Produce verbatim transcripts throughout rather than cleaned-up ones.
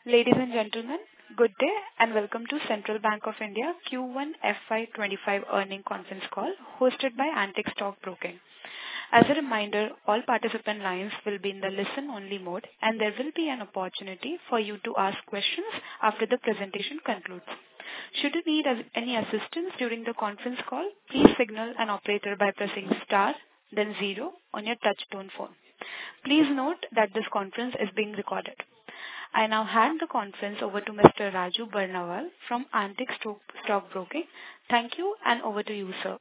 Ladies and gentlemen, good day and welcome to Central Bank of India Q one F Y twenty-five earnings conference call hosted by Antique Stock Broking. As a reminder, all participant lines will be in the listen-only mode and there will be an opportunity for you to ask questions after the presentation concludes. Should you need any assistance during the conference call, please signal an operator by pressing star, then zero on your touch-tone phone. Please note that this conference is being recorded. I now hand the conference over to Mister Raju Barnawal from Antique Stock, Stock Broking. Thank you and over to you, sir.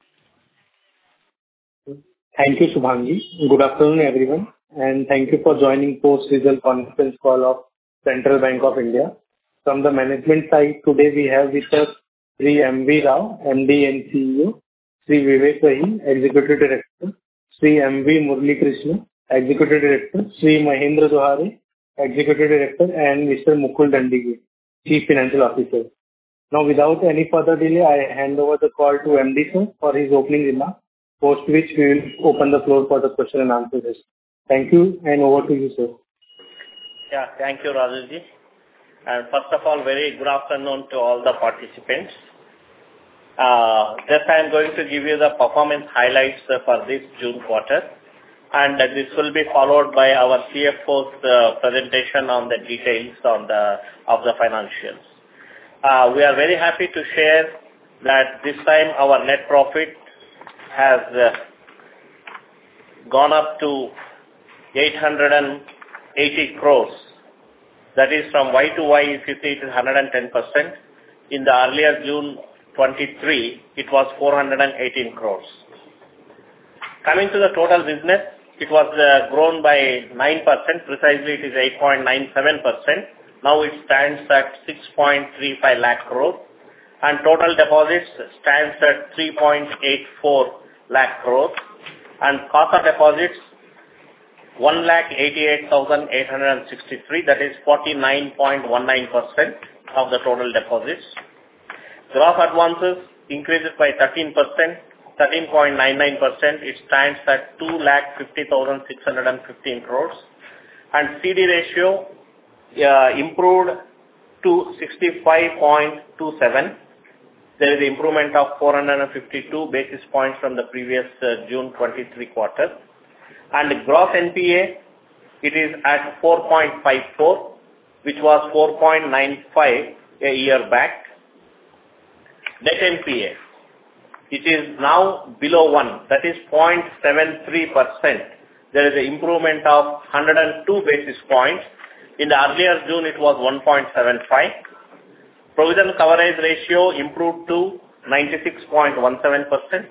Thank you, Shubhangi. Good afternoon, everyone, and thank you for joining post-result conference call of Central Bank of India. From the management side, today we have with us Sri M V Rao, M D and C E O, Sri Vivek Wahi, Executive Director, Sri M V Murali Krishna, Executive Director, Sri Mahendra Dohare, Executive Director, and Mister Mukul Dandige, Chief Financial Officer. Now, without any further delay, I hand over the call to M D sir for his opening remarks, post which we will open the floor for the question and answer session. Thank you, and over to you, sir. Yeah, thank you, Rajuji. And first of all, very good afternoon to all the participants. Uh, just I am going to give you the performance highlights uh, for this June quarter. And uh, this will be followed by our C F O's uh, presentation on the details on the of the financials. Uh, we are very happy to share that this time our net profit has uh, gone up to eight hundred eighty crores. That is from Y to Y, if you see it is one hundred ten percent. In the earlier June twenty-three, it was four hundred eighteen crores. Coming to the total business, it was uh, grown by nine percent. Precisely, it is eight point nine seven percent. Now it stands at six point three five lakh crore. And total deposits stands at three point eight four lakh crore. And cost of deposits, one lakh eighty-eight thousand eight hundred sixty-three. That is forty-nine point one nine percent of the total deposits. Gross advances increases by thirteen percent. thirteen point nine nine percent, it stands at two lakh fifty thousand six hundred fifteen crores. And C D ratio uh, improved to sixty-five point two seven. There is an improvement of four hundred fifty-two basis points from the previous uh, June twenty-three quarter. And gross N P A, it is at four point five four, which was four point nine five a year back. Net N P A, it is now below one, that is zero point seven three percent. There is an improvement of one hundred two basis points. In the earlier June, it was one point seven five. Provision coverage ratio improved to ninety-six point one seven percent.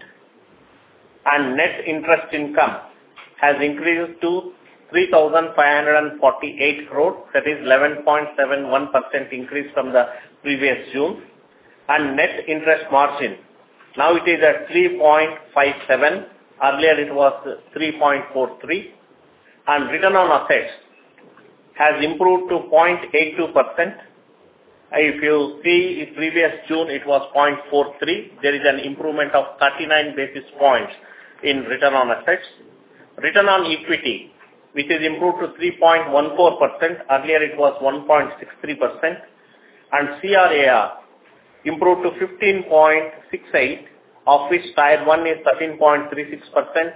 And net interest income has increased to three thousand five hundred forty-eight crore. That is eleven point seven one percent increase from the previous June. And net interest margin, now it is at three point five seven. Earlier it was three point four three. And return on assets has improved to zero point eight two percent. If you see in previous June, it was zero point four three. There is an improvement of thirty-nine basis points in return on assets. Return on equity, which is improved to three point one four percent. Earlier it was one point six three percent. And C R A R improved to fifteen point six eight, of which Tier one is thirteen point three six percent.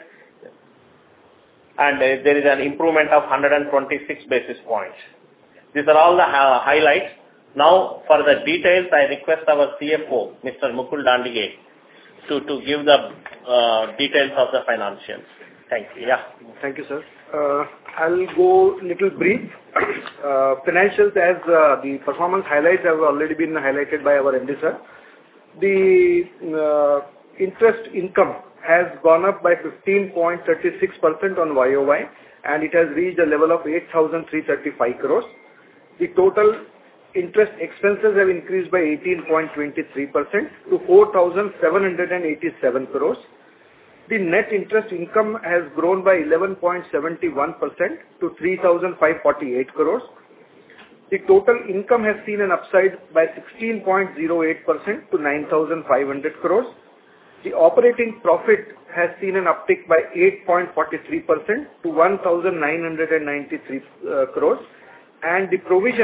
And uh, there is an improvement of one hundred twenty-six basis points. These are all the uh, highlights. Now, for the details, I request our C F O, Mister Mukul Dandige, to, to give the uh, details of the financials. Thank you. Yeah. Thank you, sir. Uh, I'll go little brief. Uh, financials, as uh, the performance highlights have already been highlighted by our M D, sir. The uh, interest income has gone up by fifteen point three six percent on Y O Y, and it has reached a level of eight thousand three hundred thirty-five crores. The total interest expenses have increased by eighteen point two three percent to four thousand seven hundred eighty-seven crores. The net interest income has grown by eleven point seven one percent to three thousand five hundred forty-eight crores. The total income has seen an upside by sixteen point zero eight percent to nine thousand five hundred crores. The operating profit has seen an uptick by eight point four three percent to one thousand nine hundred ninety-three uh, crores. And the provisions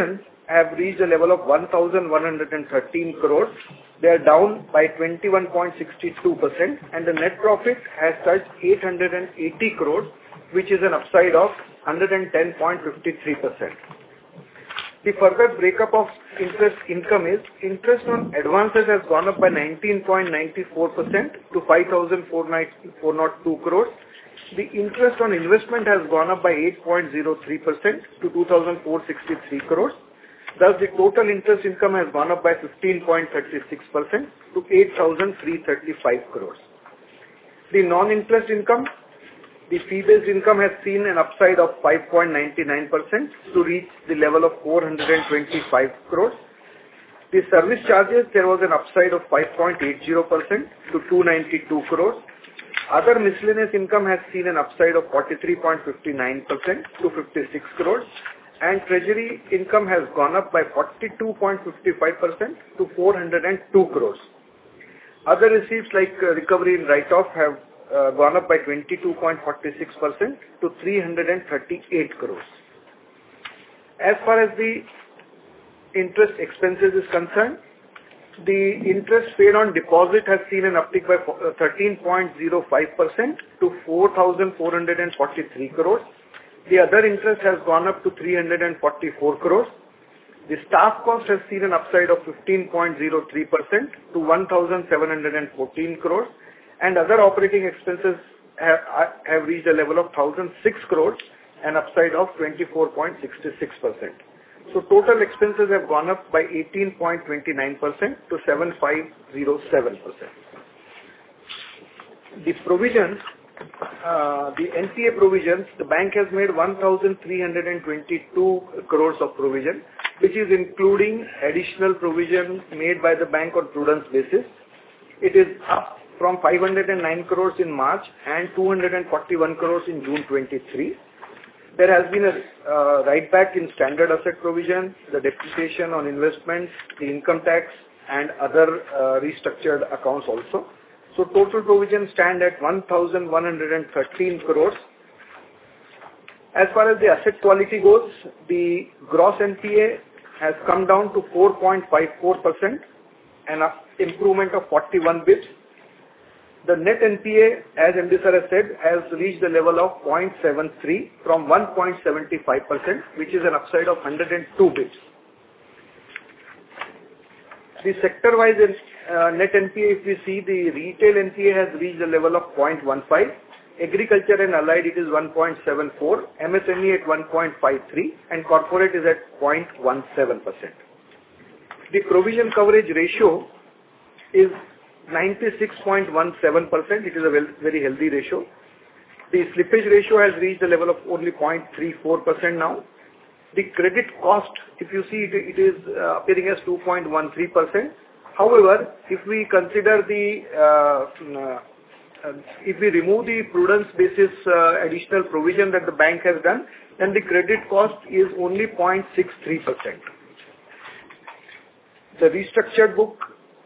have reached a level of one thousand one hundred thirteen crores. They are down by twenty-one point six two percent, and the net profit has touched eight hundred eighty crores, which is an upside of one hundred ten point five three percent. The further breakup of interest income is interest on advances has gone up by nineteen point nine four percent to five thousand four hundred two crores. The interest on investment has gone up by eight point zero three percent to two thousand four hundred sixty-three crores. Thus, the total interest income has gone up by fifteen point three six percent to eight thousand three hundred thirty-five crores. The non-interest income, the fee-based income has seen an upside of five point nine nine percent to reach the level of four hundred twenty-five crores. The service charges, there was an upside of five point eight zero percent to two hundred ninety-two crores. Other miscellaneous income has seen an upside of forty-three point five nine percent to fifty-six crores. And treasury income has gone up by forty-two point five five percent to four hundred two crores. Other receipts like uh, recovery and write-off have uh, gone up by twenty-two point four six percent to three hundred thirty-eight crores. As far as the interest expenses is concerned, the interest paid on deposit has seen an uptick by thirteen point zero five percent to four thousand four hundred forty-three crores. The other interest has gone up to three hundred forty-four crores. The staff cost has seen an upside of fifteen point zero three percent to one thousand seven hundred fourteen crores, and other operating expenses have, have reached a level of one thousand six crores, an upside of twenty-four point six six percent. So total expenses have gone up by eighteen point two nine percent to seven thousand five hundred seven percent. The provisions, uh, the N P A provisions, the bank has made one thousand three hundred twenty-two crores of provision, which is including additional provision made by the bank on prudence basis. It is up from five hundred nine crores in March and two hundred forty-one crores in June twenty-three. There has been a uh, write-back in standard asset provision, the depreciation on investments, the income tax, and other uh, restructured accounts also. So total provision stand at one thousand one hundred thirteen crores. As far as the asset quality goes, the gross N P A has come down to four point five four percent, an improvement of forty-one bips. The net N P A, as M D Sir has said, has reached the level of zero point seven three from one point seven five percent, which is an upside of one hundred two bips. The sector-wise uh, net N P A, if we see, the retail N P A has reached a level of zero point one five, agriculture and allied it is one point seven four, M S M E at one point five three, and corporate is at zero point one seven percent. The provision coverage ratio is ninety-six point one seven percent. It is a very healthy ratio. The slippage ratio has reached a level of only zero point three four percent now. The credit cost, if you see, it, it is uh, appearing as two point one three percent. However, if we consider the, uh, uh, if we remove the prudence basis uh, additional provision that the bank has done, then the credit cost is only zero point six three percent. The restructured book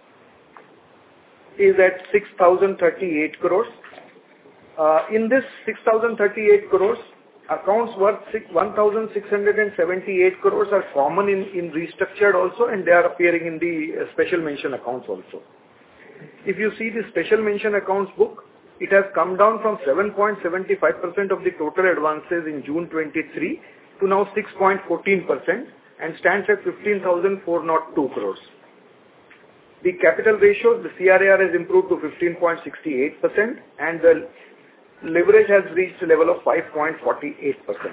is at six thousand thirty-eight crores. Uh, in this six thousand thirty-eight crores, accounts worth one thousand six hundred seventy-eight crores are common in, in restructured also, and they are appearing in the uh, special mention accounts also. If you see the special mention accounts book, it has come down from seven point seven five percent of the total advances in June twenty-three to now six point one four percent and stands at fifteen thousand four hundred two crores. The capital ratio, the C R A R has improved to fifteen point six eight percent and the leverage has reached a level of five point four eight percent.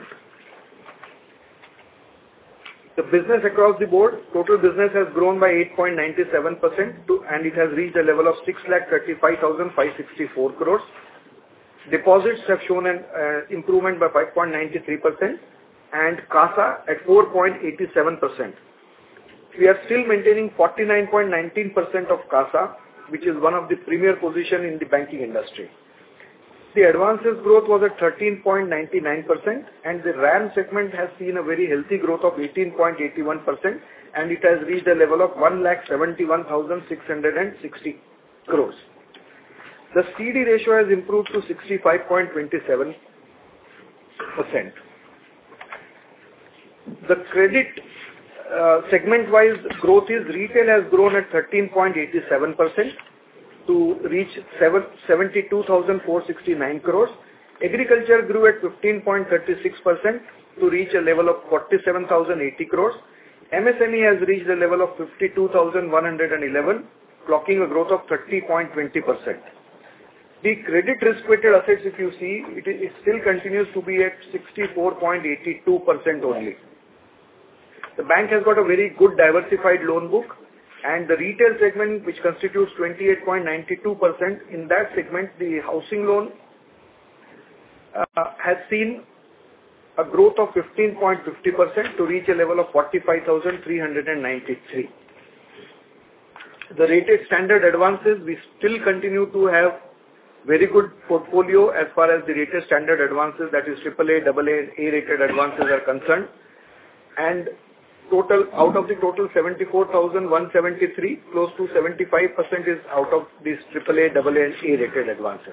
The business across the board, total business has grown by eight point nine seven percent to, and it has reached a level of six lakh thirty-five thousand five hundred sixty-four crores. Deposits have shown an uh, improvement by five point nine three percent and CASA at four point eight seven percent. We are still maintaining forty-nine point one nine percent of CASA, which is one of the premier position in the banking industry. The advances growth was at thirteen point nine nine percent and the RAM segment has seen a very healthy growth of eighteen point eight one percent and it has reached a level of one lakh seventy-one thousand six hundred sixty crores. The C D ratio has improved to sixty-five point two seven percent. The credit uh, segment-wise growth is retail has grown at thirteen point eight seven percent to reach seventy-two thousand four hundred sixty-nine crores. Agriculture grew at fifteen point three six percent to reach a level of forty-seven thousand eighty crores. M S M E has reached a level of fifty-two thousand one hundred eleven, clocking a growth of thirty point two zero percent. The credit risk-weighted assets, if you see, it, it still continues to be at sixty-four point eight two percent only. The bank has got a very good diversified loan book, and the retail segment, which constitutes twenty-eight point nine two percent, in that segment, the housing loan uh, has seen a growth of fifteen point five zero percent to reach a level of forty-five thousand three hundred ninety-three. The rated standard advances, we still continue to have very good portfolio as far as the rated standard advances, that is triple A, double A, A-rated advances are concerned. And total, out of the total seventy-four thousand one hundred seventy-three, close to seventy-five percent is out of these triple A, double A, and A-rated advances.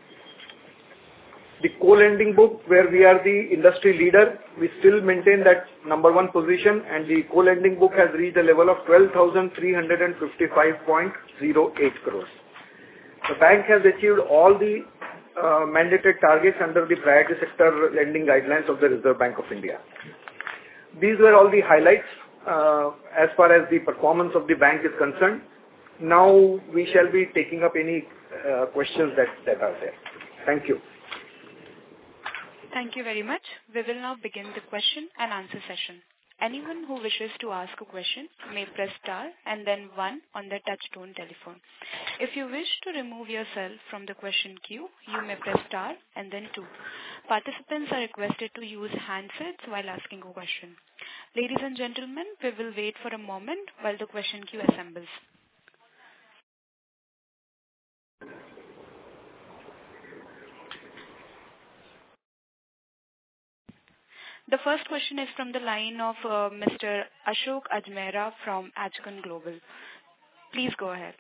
The co-lending book, where we are the industry leader, we still maintain that number one position, and the co-lending book has reached a level of twelve thousand three hundred fifty-five point zero eight crores. The bank has achieved all the uh, mandated targets under the priority sector lending guidelines of the Reserve Bank of India. These were all the highlights uh, as far as the performance of the bank is concerned. Now we shall be taking up any uh, questions that, that are there. Thank you. Thank you very much. We will now begin the question and answer session. Anyone who wishes to ask a question may press star and then one on their touch-tone telephone. If you wish to remove yourself from the question queue, you may press star and then two. Participants are requested to use handsets while asking a question. Ladies and gentlemen, we will wait for a moment while the question queue assembles. The first question is from the line of uh, Mister Ashok Ajmera from Ajcon Global. Please go ahead.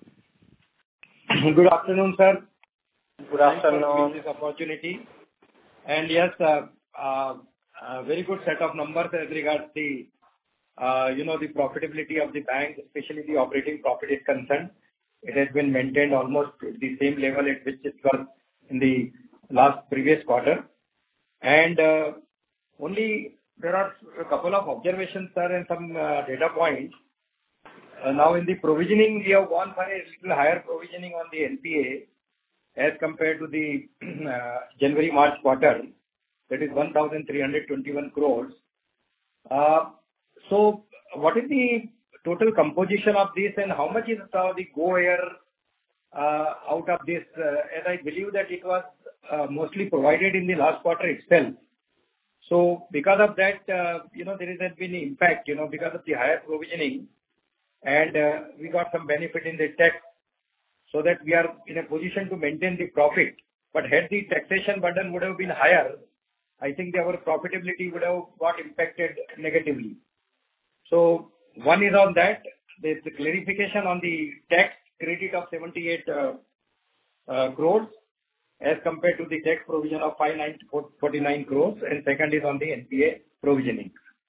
Good afternoon, sir. Good afternoon. Thanks for this opportunity. And yes, uh, uh, a very good set of numbers as regards the, uh, you know, the profitability of the bank, especially the operating profit is concerned. It has been maintained almost the same level at which it was in the last previous quarter. And uh, only there are a couple of observations, sir, and some uh, data points. Uh, now in the provisioning, we have gone for a little higher provisioning on the N P A as compared to the uh, January-March quarter. That is one thousand three hundred twenty-one crores. Uh, so what is the total composition of this, and how much is uh, the go air uh, out of this? Uh, as I believe that it was uh, mostly provided in the last quarter itself. So because of that, uh, you know, there has been an impact, you know, because of the higher provisioning, and uh, we got some benefit in the tax, so that we are in a position to maintain the profit. But had the taxation burden would have been higher, I think our profitability would have got impacted negatively. So one is on that. There's the clarification on the tax credit of seventy-eight uh, uh, crores. As compared to the tax provision of five hundred forty-nine crores, and second is on the N P A provisioning.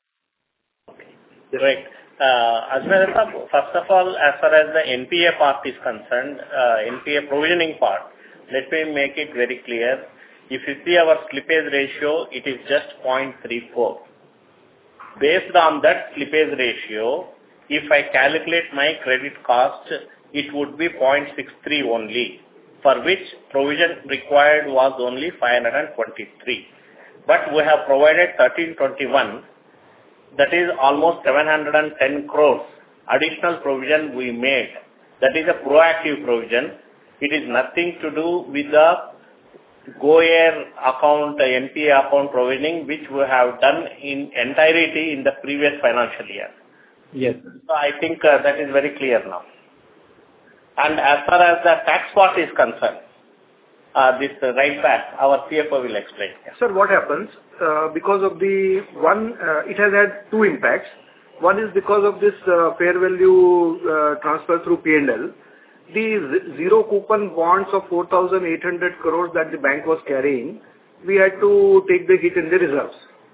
Right. Uh, Ajmera sir, first of all, as far as the N P A part is concerned, uh, N P A provisioning part, let me make it very clear. If you see our slippage ratio, it is just zero point three four. Based on that slippage ratio, if I calculate my credit cost, it would be zero point six three only, for which provision required was only five hundred twenty-three. But we have provided thirteen twenty-one, that is almost seven hundred ten crores additional provision we made. That is a proactive provision. It is nothing to do with the Go Air account, N P A account provisioning, which we have done in entirety in the previous financial year. Yes. So I think uh, that is very clear now. And as far as the tax part is concerned, uh, this uh, right back, our C F O will explain. Yeah. Sir, what happens, uh, because of the one, uh, it has had two impacts. One is because of this uh, fair value uh, transfer through P and L. The zero coupon bonds of four thousand eight hundred crores that the bank was carrying, we had to take the hit in the reserves.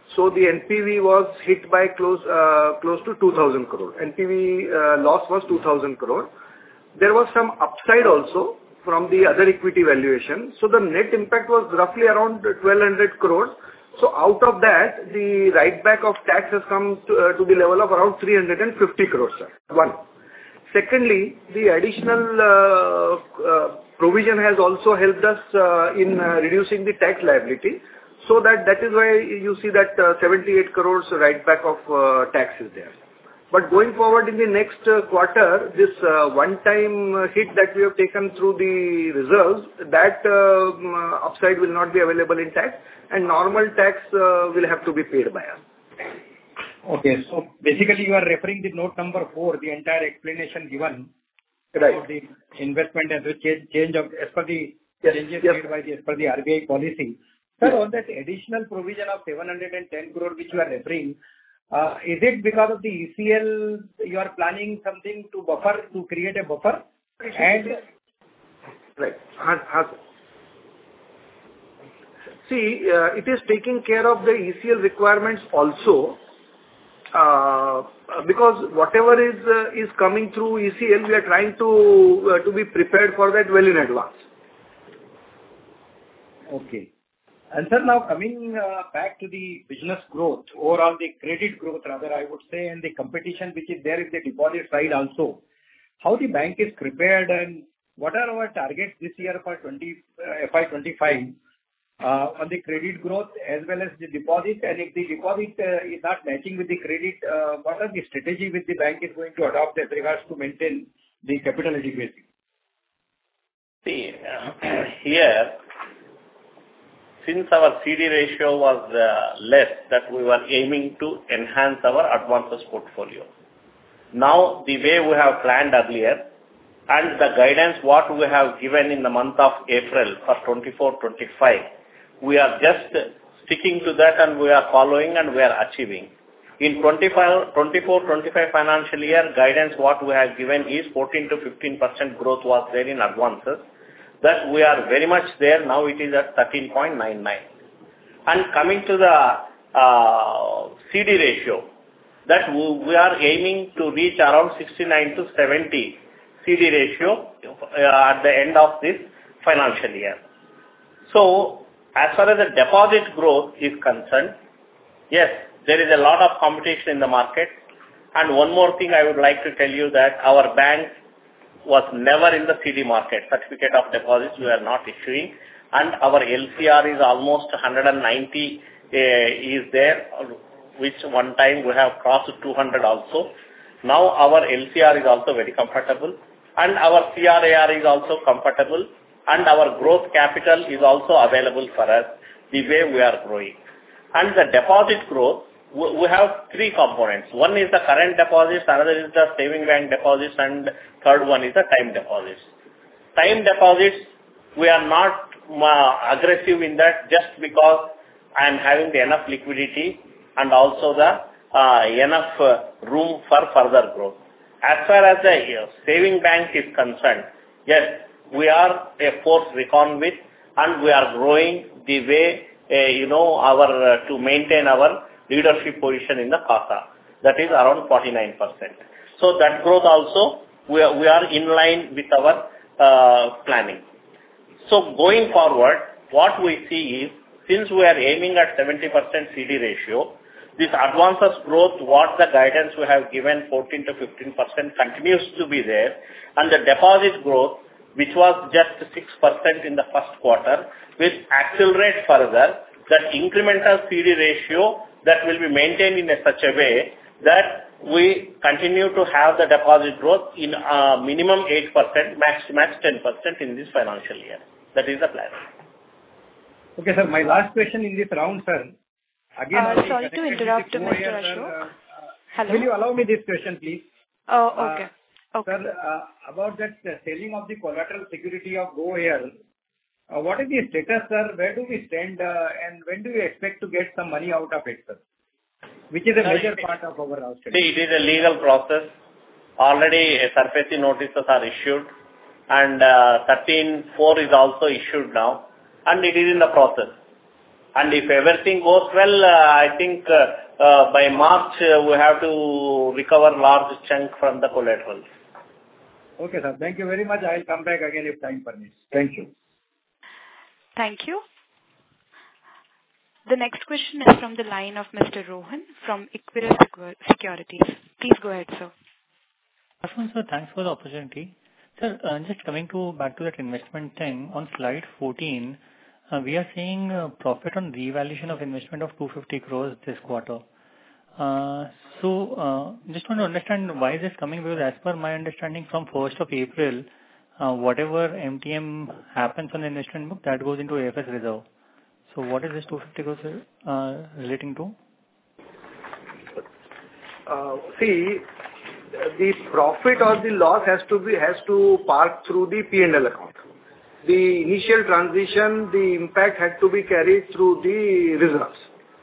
So the N P V was hit by close uh, close to two thousand crore. N P V uh, loss was two thousand crore. There was some upside also from the other equity valuation. So the net impact was roughly around twelve hundred crores. So out of that, the write back of tax has come to, uh, to the level of around three hundred fifty crores, sir. One. Secondly, the additional uh, uh, provision has also helped us uh, in uh, reducing the tax liability. So that that is why you see that uh, seventy-eight crores write back of uh, tax is there. But going forward in the next uh, quarter, this uh, one-time uh, hit that we have taken through the reserves, that uh, um, upside will not be available in tax, and normal tax uh, will have to be paid by us. Okay. So basically, you are referring to note number four, the entire explanation given Right. about the investment and the change, change of as per the Yes, changes yes. made by the as per the R B I policy. Sir, on that additional provision of seven hundred ten crore which you are referring, uh, is it because of the E C L you are planning something to buffer, to create a buffer? And Right. Has, has. See, uh, it is taking care of the E C L requirements also, uh, because whatever is uh, is coming through E C L, we are trying to uh, to be prepared for that well in advance. okay. And sir, now coming uh, back to the business growth, overall the credit growth rather, I would say, and the competition which is there in the deposit side also, how the bank is prepared and what are our targets this year for twenty, uh, F Y twenty-five uh, on the credit growth as well as the deposit, and if the deposit uh, is not matching with the credit, uh, what are the strategy which the bank is going to adopt as regards to maintain the capital adequacy? See, uh, here, since our C D ratio was uh, less, that we were aiming to enhance our advances portfolio. Now, the way we have planned earlier and the guidance what we have given in the month of April for twenty-four twenty-five, we are just sticking to that and we are following and we are achieving. In twenty-four twenty-five financial year, guidance what we have given is fourteen to fifteen percent growth was there in advances. That we are very much there. Now it is at thirteen point nine nine. And coming to the uh, C D ratio, that we, we are aiming to reach around sixty-nine to seventy C D ratio uh, at the end of this financial year. So, as far as the deposit growth is concerned, yes, there is a lot of competition in the market. And one more thing I would like to tell you that our bank was never in the C D market. Certificate of deposits we are not issuing, and our L C R is almost one hundred ninety uh, is there, which one time we have crossed two hundred also. Now our L C R is also very comfortable, and our C R A R is also comfortable, and our growth capital is also available for us the way we are growing. And the deposit growth, we have three components. One is the current deposits, another is the saving bank deposits, and third one is the time deposits. Time deposits, we are not uh, aggressive in that just because I am having the enough liquidity and also the uh, enough uh, room for further growth. As far as the uh, saving bank is concerned, yes, we are a force reckoned with, and we are growing the way, uh, you know, our uh, to maintain our leadership position in the CASA. That is around forty-nine percent. So that growth also, we are, we are in line with our uh, planning. So going forward, what we see is, since we are aiming at seventy percent C D ratio, this advances growth, what the guidance we have given, fourteen to fifteen percent continues to be there, and the deposit growth, which was just six percent in the first quarter, will accelerate further. That incremental C D ratio that will be maintained in a such a way that we continue to have the deposit growth in uh, minimum eight percent, max max ten percent in this financial year. That is the plan. Okay, sir. My last question in this round, sir. Again, Uh, only sorry to connected with interrupt, the Mister Q A, sir. Ashok. Uh, uh, Hello? Will you allow me this question, please? Oh, okay. Uh, Okay. Sir, uh, about that uh, selling of the collateral security of Go Air, uh, what is the status, sir? Where do we stand, uh, and when do you expect to get some money out of it, sir? Which is a major part of our outstanding. See, it is a legal process. Already uh, surface notices are issued, and uh, thirteen four is also issued now, and it is in the process. And if everything goes well, uh, I think uh, uh, by March uh, we have to recover large chunk from the collaterals. Okay, sir. Thank you very much. I'll come back again if time permits. Thank you. Thank you. The next question is from the line of Mister Rohan from Equirus Securities. Please go ahead, sir. Ashwin, sir, thanks for the opportunity. Sir, uh, just coming to back to that investment thing, on slide fourteen, uh, we are seeing uh, profit on revaluation of investment of two hundred fifty crores this quarter. Uh, so, uh, just want to understand why is this coming, because as per my understanding from first of April, uh, whatever M T M happens on the investment book, that goes into A F S reserve. So what is this two hundred fifty crores uh, relating to? Uh, see, the profit or the loss has to be has to park through the P and L account. The initial transition, the impact had to be carried through the reserves.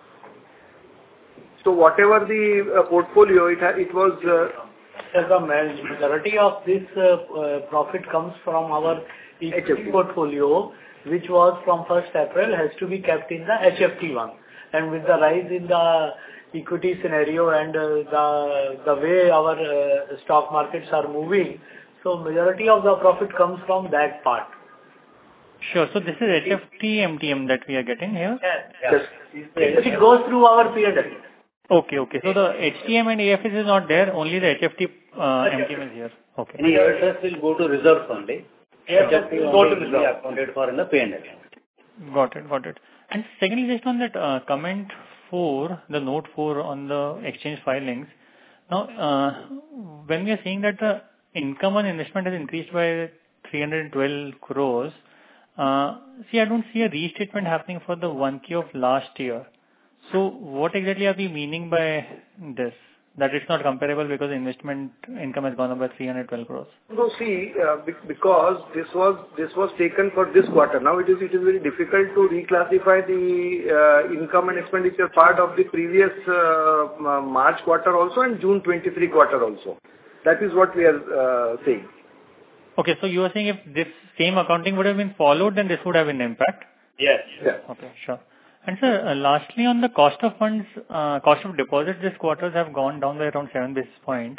So whatever the uh, portfolio, it ha- it was. Uh, the majority of this uh, uh, profit comes from our H F T portfolio, which was from first April, has to be kept in the H F T one. And with the rise in the equity scenario and uh, the the way our uh, stock markets are moving, so majority of the profit comes from that part. Sure. So this is H F T M T M that we are getting here? Yes. yes. It, it goes through our P and L. Okay, okay. So the H T M and A F S is not there, only the H F T uh, M T M is here. Okay. Any A F S will go to reserves only. Yes, H F T will go go to to reserve, accounted for in the P and L. Got it, got it. And secondly, just on that uh, comment four, the note four on the exchange filings. Now, uh, when we are saying that the income on investment has increased by three hundred twelve crores, uh, see, I don't see a restatement happening for the one Q of last year. So what exactly are we meaning by this? That it's not comparable because investment income has gone up by three hundred twelve crores. No, see, uh, be- because this was this was taken for this quarter. Now it is it is very difficult to reclassify the uh, income and expenditure part of the previous uh, March quarter also and June twenty-three quarter also. That is what we are uh, saying. Okay, so you are saying if this same accounting would have been followed, then this would have an impact? Yes. Yeah. Okay, sure. And sir, uh, lastly on the cost of funds, uh, cost of deposits this quarter have gone down by around seven basis point.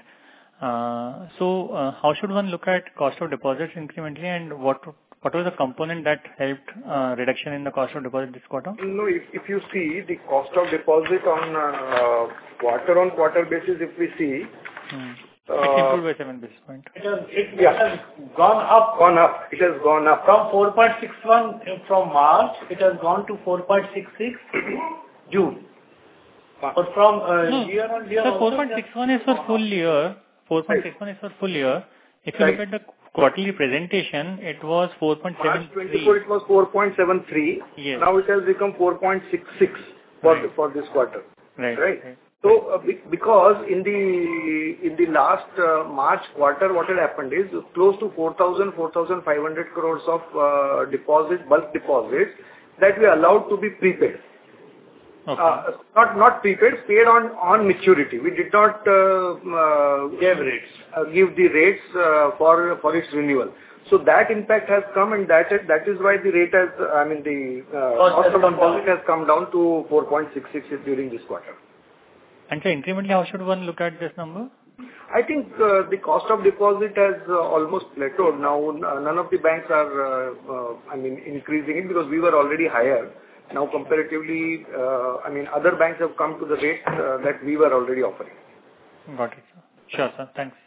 Uh, so uh, how should one look at cost of deposits incrementally, and what what was the component that helped uh, reduction in the cost of deposit this quarter? No, if, if you see the cost of deposit on uh, quarter on quarter basis, if we see, Hmm. uh, It improved by seven basis point. It has, it, Yeah. it has gone up gone up. It has gone up. from four point six one from March, it has gone to four point six six June. But from uh, No, year on year, sir, also four point six one is for full year. four point six one is for full year. If you Right. look at the quarterly presentation, it was four point seven March three. twenty-four, it was four point seven three. Yes. Now it has become four point six six for Right. the, for this quarter. Right. Right. right. So, uh, be- because in the in the last uh, March quarter, what had happened is close to four thousand, four thousand five hundred crores of uh, deposits, bulk deposits that we allowed to be prepaid. Okay. Uh, Not not prepaid, paid on on maturity. We did not uh, uh, gave rates. uh, give the rates uh, for for its renewal. So that impact has come, and that is that is why the rate has, I mean, the uh, Cost cost has of come deposit down. has come down to four point six six during this quarter. And so incrementally, how should one look at this number? I think uh, the cost of deposit has uh, almost plateaued. Now, n- none of the banks are, uh, uh, I mean, increasing it because we were already higher. Now, comparatively, uh, I mean, other banks have come to the rate uh, that we were already offering. Got it, sir. Sure, sir. Thanks.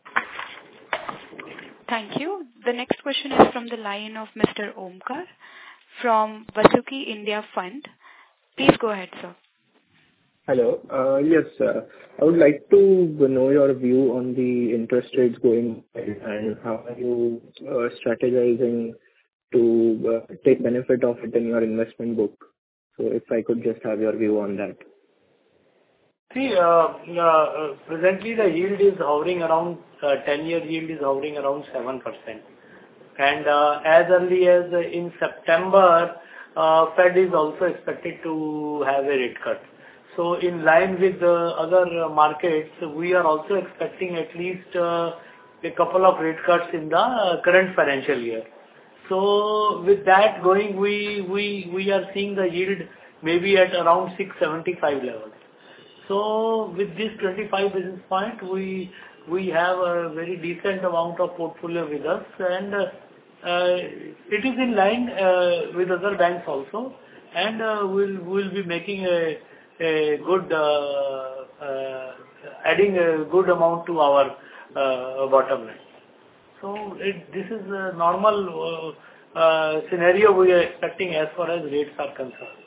Thank you. The next question is from the line of Mister Omkar from Vasuki India Fund. Please go ahead, sir. Hello. Uh, Yes, uh, I would like to know your view on the interest rates going ahead and how are you uh, strategizing to uh, take benefit of it in your investment book. So if I could just have your view on that. See, uh, uh, presently the yield is hovering around, uh, ten-year yield is hovering around seven percent. And uh, as early as uh, in September, uh, Fed is also expected to have a rate cut. So in line with the other uh, markets, we are also expecting at least uh, a couple of rate cuts in the uh, current financial year. So with that going, we we we are seeing the yield maybe at around six seventy-five levels. So with this twenty-five basis point, we we have a very decent amount of portfolio with us, and uh, uh, it is in line uh, with other banks also, and uh, we'll we'll be making a a good uh, uh, adding a good amount to our uh, bottom line. So it, this is a normal uh, uh, scenario we are expecting as far as rates are concerned.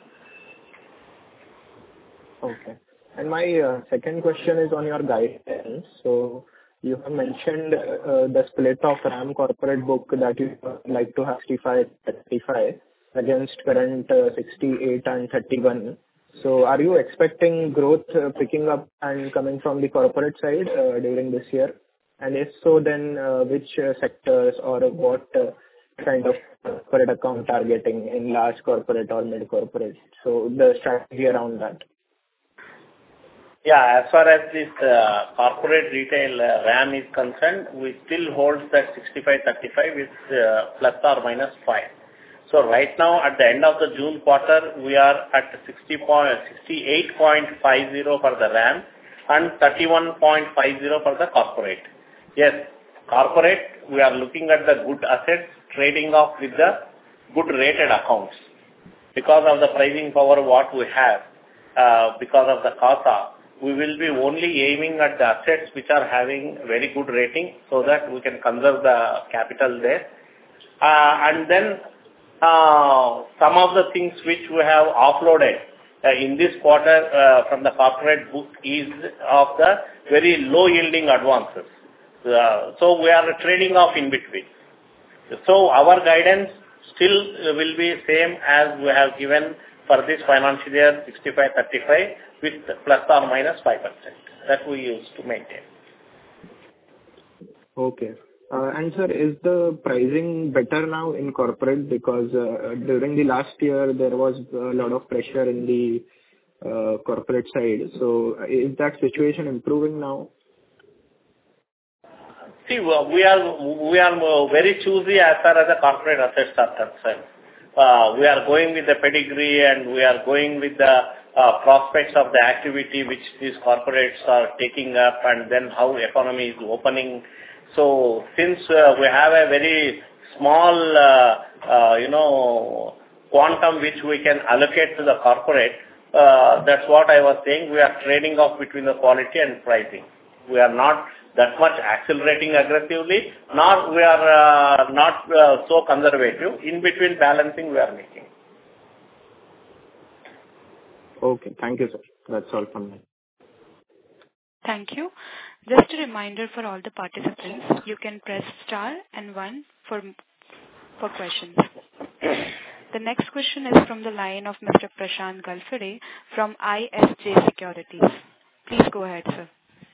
Okay. And my uh, second question is on your guidance. So you have mentioned uh, the split of RAM corporate book that you like to have sixty-five thirty-five against current uh, sixty-eight and thirty-one. So are you expecting growth uh, picking up and coming from the corporate side uh, during this year? And if so, then uh, which uh, sectors or what uh, kind of corporate account targeting in large corporate or mid corporate? So the strategy around that. Yeah, as far as this uh, corporate retail uh, RAM is concerned, we still hold that sixty-five thirty-five with uh, plus or minus five. So right now, at the end of the June quarter, we are at sixty-eight point five zero for the RAM and thirty-one point five zero for the corporate. Yes, corporate, we are looking at the good assets, trading off with the good rated accounts. Because of the pricing power what we have, uh, because of the CASA, we will be only aiming at the assets which are having very good rating so that we can conserve the capital there. Uh, and then uh, some of the things which we have offloaded uh, in this quarter uh, from the corporate book is of the very low yielding advances. Uh, so we are trading off in between. So our guidance still will be same as we have given for this financial year, sixty-five thirty-five with plus or minus five percent that we use to maintain. Okay. Uh, and sir, is the pricing better now in corporate? Because uh, during the last year, there was a lot of pressure in the uh, corporate side. So is that situation improving now? See, we are we are very choosy as far as the corporate assets are concerned. Uh, we are going with the pedigree and we are going with the uh, prospects of the activity which these corporates are taking up and then how economy is opening. So since uh, we have a very small, uh, uh, you know, quantum which we can allocate to the corporate, uh, that's what I was saying. We are trading off between the quality and pricing. We are not that much accelerating aggressively, nor we are uh, not uh, so conservative. In between balancing we are making. Okay, thank you, sir. That's all from me. Thank you. Just a reminder for all the participants, you can press star and one for for questions. The next question is from the line of Mister Prashant Galfade from I S J Securities. Please go ahead, sir.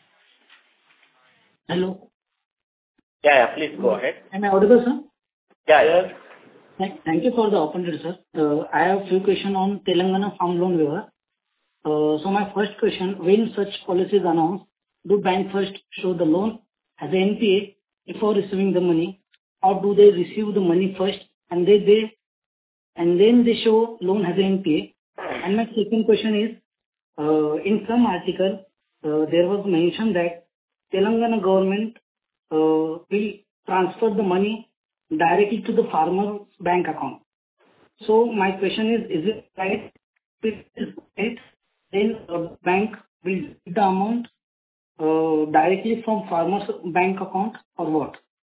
Hello. Yeah, yeah, please go ahead. Am I audible, sir? Yeah, yeah. Thank, thank you for the opportunity, sir. Uh, I have a few questions on Telangana Farm Loan Waiver. Uh, so my first question, when such policies announced, do bank first show the loan as an N P A before receiving the money, or do they receive the money first and they, they and then they show loan as an N P A? And my second question is, uh, in some article, uh, there was mentioned that Telangana government uh, will transfer the money directly to the farmer's bank account. So my question is, is it right? If it is right, then the bank will get the amount uh, directly from farmer's bank account or what?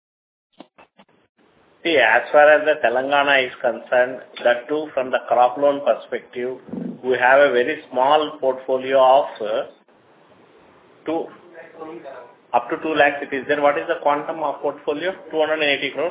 See, as far as the Telangana is concerned, that too from the crop loan perspective, we have a very small portfolio of uh, two, up to two lakhs it is there. What is the quantum of portfolio? two hundred eighty crores.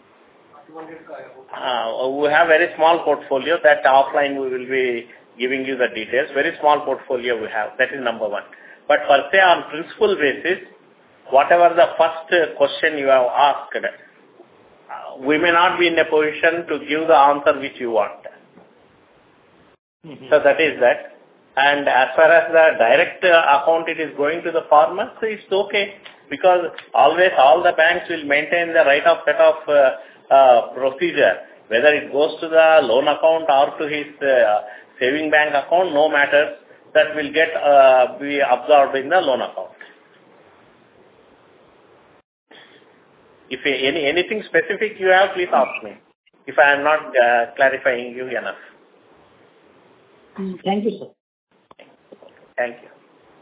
Uh, we have very small portfolio that offline we will be giving you the details. Very small portfolio we have. That is number one. But per se on principal basis, whatever the first question you have asked, uh, we may not be in a position to give the answer which you want. Mm-hmm. So that is that. And as far as the direct uh, account it is going to the farmer, so it's okay. Because always all the banks will maintain the right of set of uh, uh, procedure. Whether it goes to the loan account or to his uh, saving bank account, no matter, that will get uh, be absorbed in the loan account. If any anything specific you have, please ask me. If I am not uh, clarifying you enough. Thank you, sir. Thank you.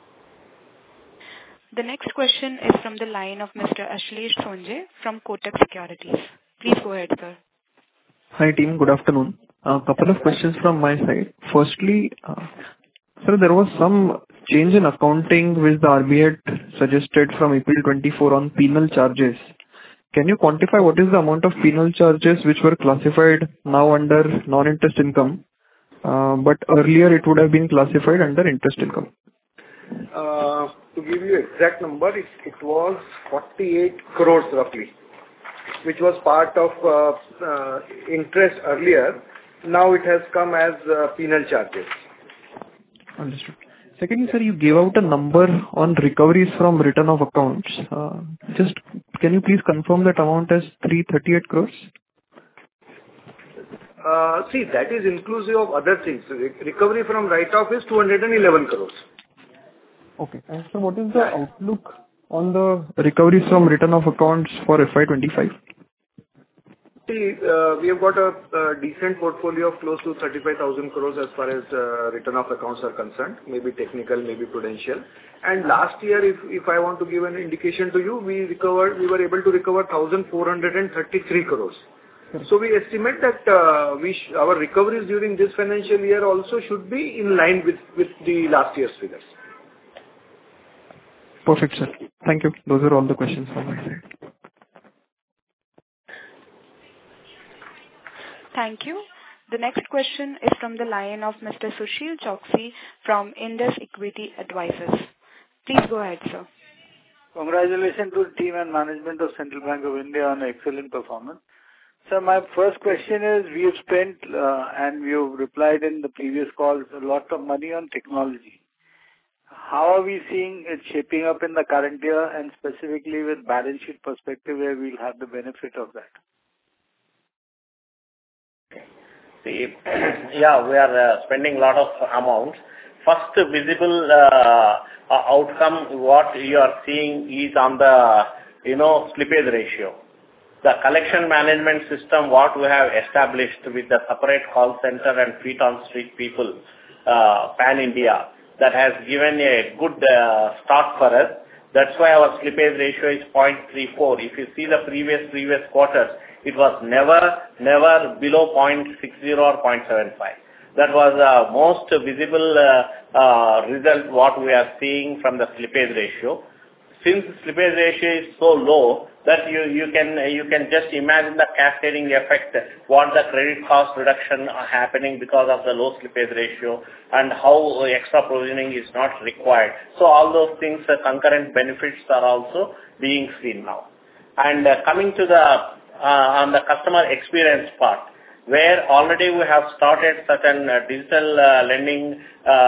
The next question is from the line of Mister Ashlesh Sonje from Kotak Securities. Please go ahead, sir. Hi, team. Good afternoon. A couple of questions from my side. Firstly, uh, sir, there was some change in accounting which the R B I had suggested from April twenty-fourth on penal charges. Can you quantify what is the amount of penal charges which were classified now under non-interest income, uh, but earlier it would have been classified under interest income? Uh, to give you exact number, it, it was forty-eight crores roughly, which was part of uh, uh, interest earlier. Now it has come as uh, penal charges. Understood. Secondly, sir, you gave out a number on recoveries from return of accounts. Uh, just can you please confirm that amount as three hundred thirty-eight crores? Uh, see, that is inclusive of other things. Re- recovery from write-off is two hundred eleven crores. Okay. And so what is the outlook on the recoveries from return of accounts for F Y twenty-five? See, uh, we have got a, a decent portfolio of close to thirty-five thousand crores as far as uh, return of accounts are concerned, maybe technical, maybe prudential. And last year, if, if I want to give an indication to you, we recovered, we were able to recover one thousand four hundred thirty-three crores. So we estimate that uh, we sh- our recoveries during this financial year also should be in line with, with the last year's figures. Perfect, sir. Thank you. Those are all the questions from my side. Thank you. The next question is from the line of Mister Sushil Choksey from Indus Equity Advisors. Please go ahead, sir. Congratulations to the team and management of Central Bank of India on excellent performance. So my first question is, we have spent uh, and we have replied in the previous calls a lot of money on technology. How are we seeing it shaping up in the current year, and specifically with balance sheet perspective where we'll have the benefit of that? See, yeah, we are uh, spending a lot of amounts. First visible uh, outcome, what you are seeing is on the, you know, slippage ratio. The collection management system, what we have established with the separate call center and feet on street people, uh, pan-India, that has given a good uh, start for us. That's why our slippage ratio is zero point three four. If you see the previous, previous quarters, it was never, never below zero point six zero or zero point seven five. That was the most visible uh, uh, result what we are seeing from the slippage ratio. Since slippage ratio is so low that you, you can you can just imagine the cascading effect, what the credit cost reduction are happening because of the low slippage ratio, and how extra provisioning is not required. So all those things, uh, concurrent benefits are also being seen now. And uh, coming to the uh, on the customer experience part, where already we have started certain uh, digital uh, lending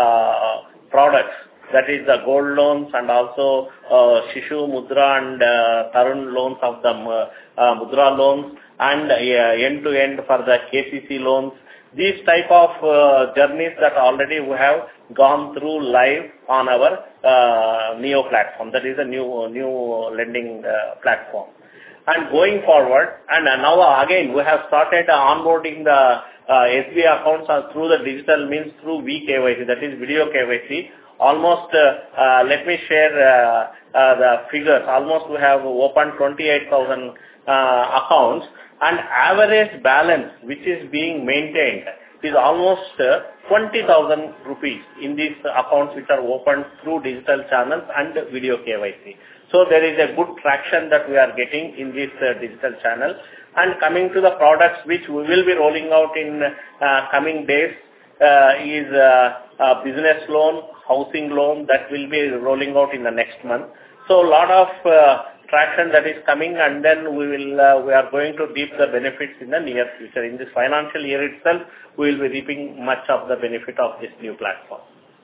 uh, products, that is the gold loans and also uh, Shishu, Mudra and uh, Tarun loans of the uh, uh, Mudra loans, and uh, end-to-end for the K C C loans. These type of uh, journeys that already we have gone through live on our uh, Neo platform. That is a new new lending uh, platform. And going forward, and uh, now again we have started uh, onboarding the uh, S B I accounts uh, through the digital means through V K Y C, that is video K Y C. Almost, uh, uh, let me share uh, uh, the figures. Almost we have opened twenty-eight thousand uh, accounts, and average balance which is being maintained is almost uh, twenty thousand rupees in these accounts which are opened through digital channels and video K Y C. So there is a good traction that we are getting in this uh, digital channel. And coming to the products which we will be rolling out in uh, coming days uh, is uh, uh, business loan, housing loan that will be rolling out in the next month. So a lot of uh, traction that is coming, and then we will uh, we are going to reap the benefits in the near future. In this financial year itself, we will be reaping much of the benefit of this new platform.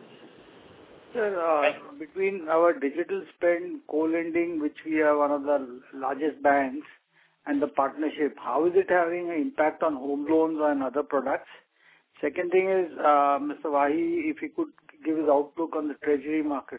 Sir, uh, between our digital spend, co-lending, which we are one of the largest banks, and the partnership, how is it having an impact on home loans and other products? Second thing is, uh, Mister Wahi, if he could give his outlook on the treasury market.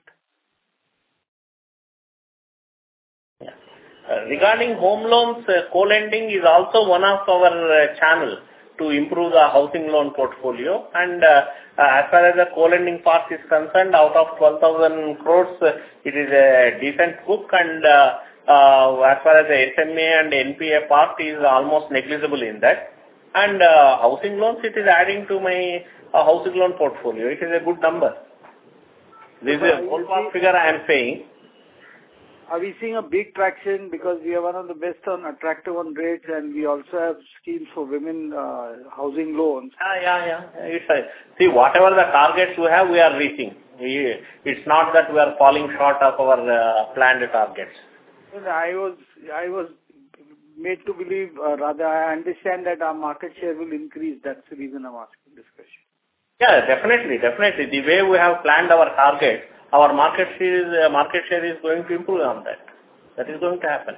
Yeah. Uh, regarding home loans, uh, co-lending is also one of our uh, channels to improve the housing loan portfolio. And uh, uh, as far as the co-lending part is concerned, out of twelve thousand crores, uh, it is a decent book. And uh, uh, as far as the S M A and N P A part is almost negligible in that. And uh, housing loans, it is adding to my uh, housing loan portfolio. It is a good number. This is a ballpark figure I am saying. Are we seeing a big traction because we are one of the best on attractive on rates, and we also have schemes for women uh, housing loans? Yeah, yeah, yeah. It's a, see, whatever the targets we have, we are reaching. We, it's not that we are falling short of our uh, planned targets. I was, I was made to believe, uh, rather, I understand that our market share will increase. That's the reason I'm asking this question. Yeah, definitely, definitely. The way we have planned our target, our market share is, uh, market share is going to improve on that. That is going to happen.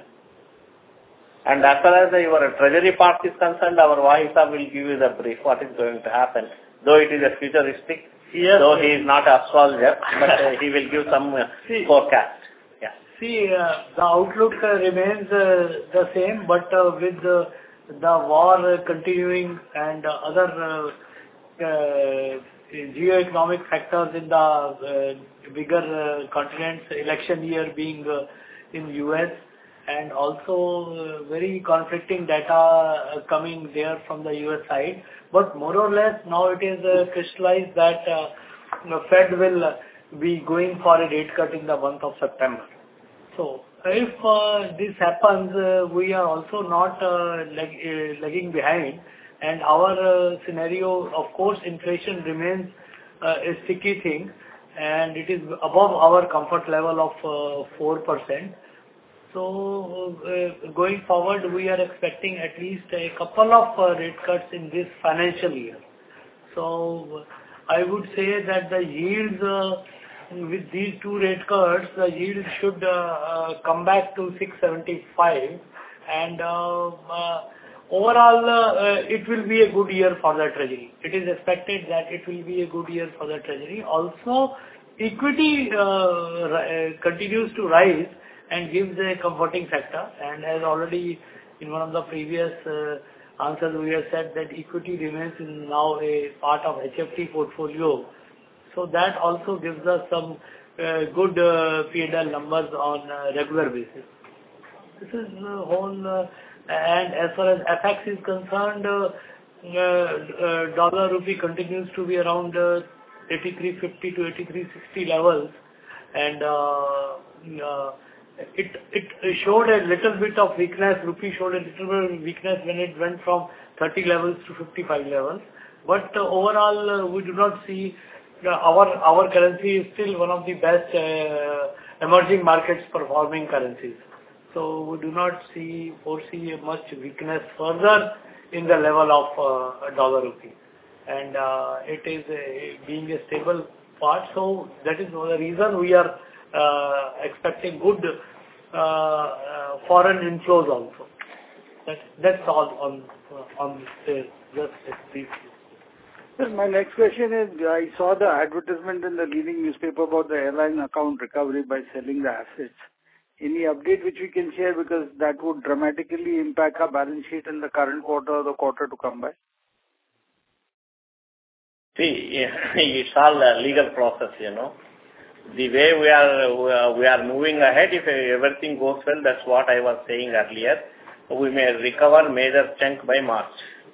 And as far as the, your treasury part is concerned, our Vahisa will give you the brief what is going to happen. Though it is a futuristic, yes, though he is not an astrologer, but uh, he will give some uh, forecast. Yeah. See, uh, the outlook uh, remains uh, the same, but uh, with the, the war uh, continuing and uh, other uh, uh, geo-economic factors in the uh, bigger uh, continents, election year being uh, in U S, and also uh, very conflicting data uh, coming there from the U S side. But more or less now it is uh, crystallized that uh, the Fed will uh, be going for a rate cut in the month of September. So if uh, this happens, uh, we are also not uh, lag uh, lagging behind. And our uh, scenario, of course, inflation remains uh, a sticky thing, and it is above our comfort level of uh, four percent. So uh, going forward, we are expecting at least a couple of uh, rate cuts in this financial year. So I would say that the yields, uh, with these two rate cuts, the yield should uh, uh, come back to six seventy-five, and uh, uh, overall, uh, it will be a good year for the treasury. It is expected that it will be a good year for the treasury. Also, equity uh, uh, continues to rise and gives a comforting sector. And as already in one of the previous uh, answers, we have said that equity remains in now a part of H F T portfolio. So that also gives us some uh, good uh, P and L numbers on a regular basis. This is the whole. Uh, And as far as F X is concerned, uh, uh, uh, dollar rupee continues to be around uh, eighty-three fifty to eighty-three sixty levels, and uh, uh, it it showed a little bit of weakness. Rupee showed a little bit of weakness when it went from thirty levels to fifty-five levels. But uh, overall, uh, we do not see uh, our our currency is still one of the best uh, emerging markets performing currencies. So we do not see foresee much weakness further in the level of uh, dollar rupee, and uh, it is a, being a stable part. So that is the reason we are uh, expecting good uh, uh, foreign inflows also. That, that's all on uh, on uh, just briefly. Sir, my next question is, I saw the advertisement in the leading newspaper about the airline account recovery by selling the assets. Any update which we can share, because that would dramatically impact our balance sheet in the current quarter or the quarter to come by? See, it's all a legal process, you know. The way we are we are moving ahead, if everything goes well, that's what I was saying earlier, we may recover major chunk by March.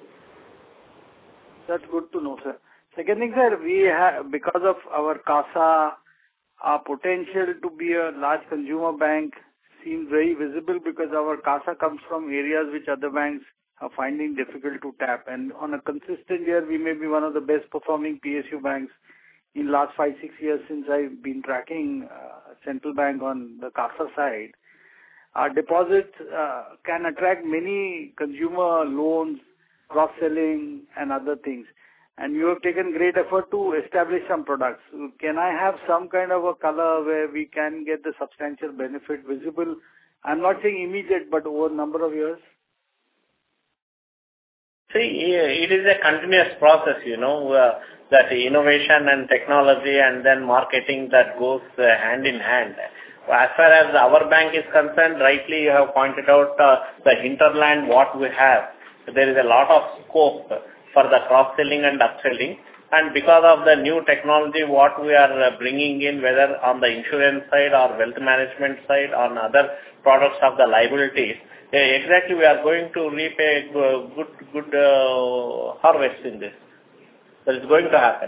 That's good to know, sir. Second thing, sir, we have, because of our CASA, our potential to be a large consumer bank seems very visible, because our CASA comes from areas which other banks are finding difficult to tap. And on a consistent year, we may be one of the best performing P S U banks in last five, six years since I've been tracking uh, central bank on the CASA side. Our deposits uh, can attract many consumer loans, cross-selling and other things. And you have taken great effort to establish some products. Can I have some kind of a color where we can get the substantial benefit visible? I'm not saying immediate, but over a number of years. See, it is a continuous process, you know, uh, that innovation and technology and then marketing that goes uh, hand in hand. As far as our bank is concerned, rightly you have pointed out uh, the hinterland, what we have. There is a lot of scope for the cross-selling and upselling. And because of the new technology, what we are uh, bringing in, whether on the insurance side or wealth management side, on other products of the liabilities, uh, exactly we are going to reap a good, good uh, harvest in this. That is going to happen.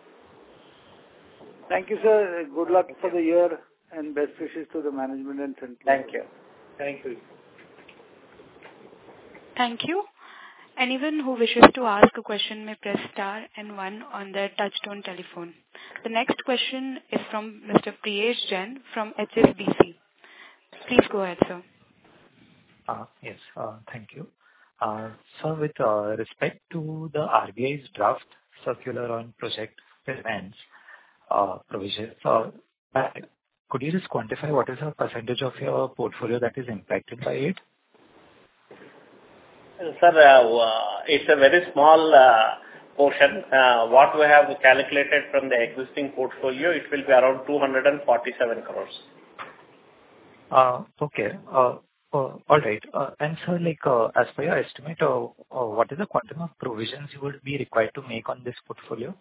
Thank you, sir. Good luck for the year and best wishes to the management and Central. Thank you. Thank you. Thank you. Anyone who wishes to ask a question may press star and one on their touchtone telephone. The next question is from Mister Priyesh Jain from H S B C. Please go ahead, sir. Uh, yes, uh, thank you. Uh, so with uh, respect to the R B I's draft circular on project finance uh, provisions, uh, could you just quantify what is the percentage of your portfolio that is impacted by it? Sir, uh, it's a very small uh, portion. Uh, what we have calculated from the existing portfolio, it will be around two hundred forty-seven crores. Uh, okay. Uh, uh, all right. Uh, and sir, like uh, as per your estimate, uh, uh, what is the quantum of provisions you would be required to make on this portfolio?